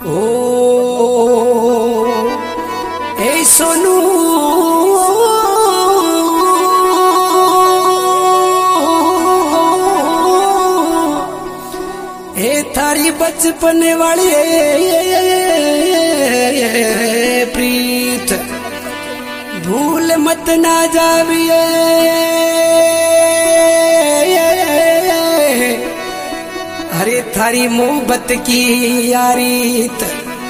ओ ए सोनू ए थारी बचपन वाली प्रीत भूल मत ना जाविए। अरे थारी मोहब्बत की यारीत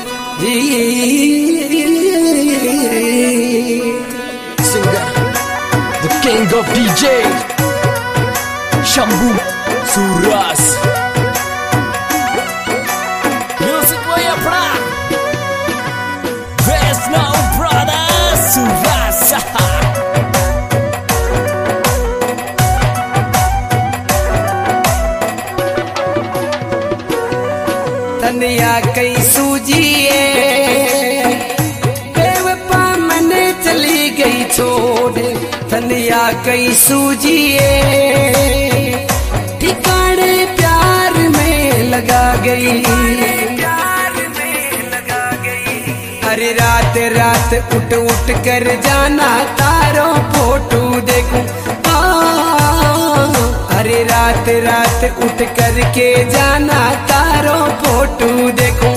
Singer, the king of DJ, Shambhu Suras. Music way up Where's now brother Suras. Tania कई सूझिए बेवफा मने चली गई छोड़। तनिया कई सूझिए ठिकाने प्यार में लगा गई। अरे रात रात उठ उठ कर जाना तारों फोटो देखूं। अरे रात रात उठ कर के जाना तारों फोटो देखूं।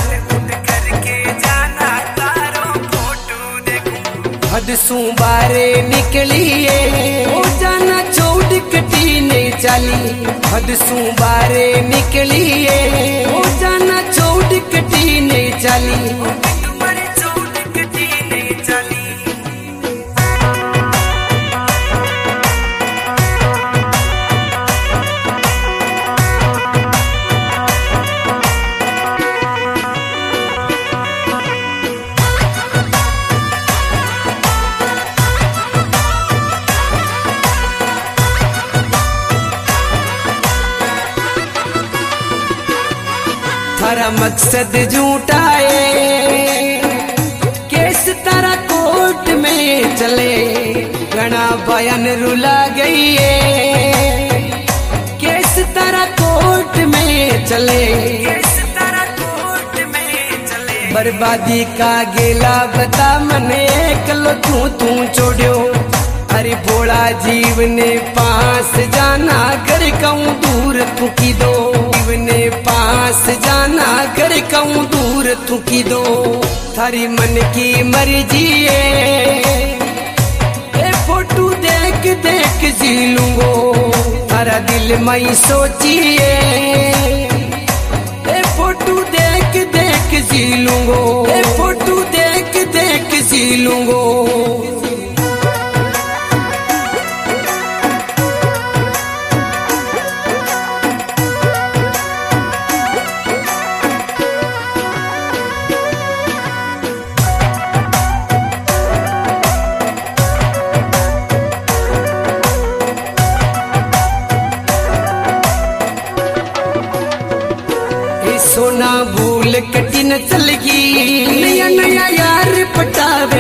हद सू बारे निकलिए हो जाना छोड़ कटी ने चली। हद सू बारे निकलिए हो जाना छोड़ कटी ने चली। थारा मकसद झूठा है केस तारा कोर्ट में चले। घना बयान रुला गई है केस तारा कोर्ट में चले। बर्बादी का गेला बता मने कलो तू छोड़ो। अरे भोला जीव ने पास जाना कर कहूँ दूर थूकी दो। ने पास जाना कर कहूँ दूर थूकी दो। थारी मन की मर्जी ए फोटो देख देख जी लूंगो। थारा दिल मई सोचिए ए फोटो देख देख जी लूंगो। ए फोटो देख देख जी लूंगो। सोना भूल कठिन चलगी नया नया यार पटावे।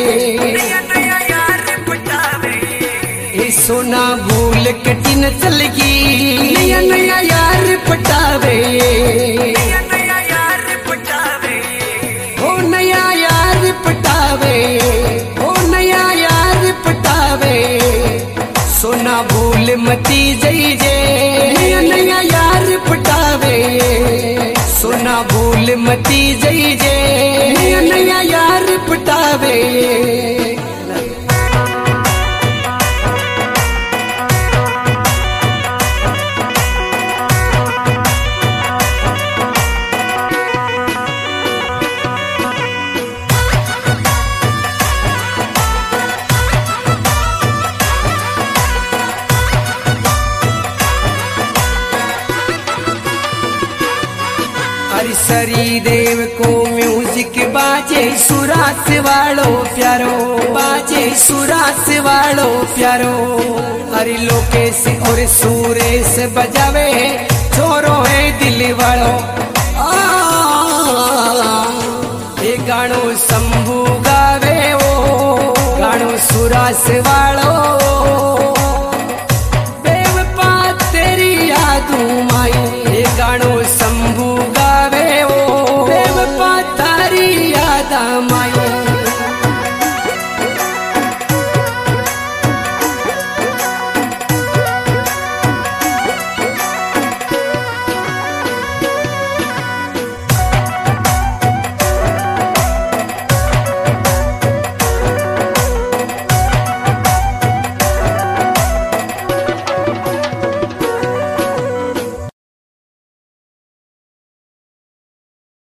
सोना भूल कठिन चलगी नया नया यार पटावे। हो नया यार पटावे हो नया यार पटावे। सोना भूल मती जई जे नया नया यार पटावे। सोना भूल मती जई जे नया नया यार पटावे। सरी देव को म्यूजिक बाजे सुरास वालो प्यारो। बाजे सुरास वालो प्यारो। हरि लोकेश और सुरेश बजावे छोरो है दिल वालो। ये गानो शंभू गावे ओ गानो सुरास वालो।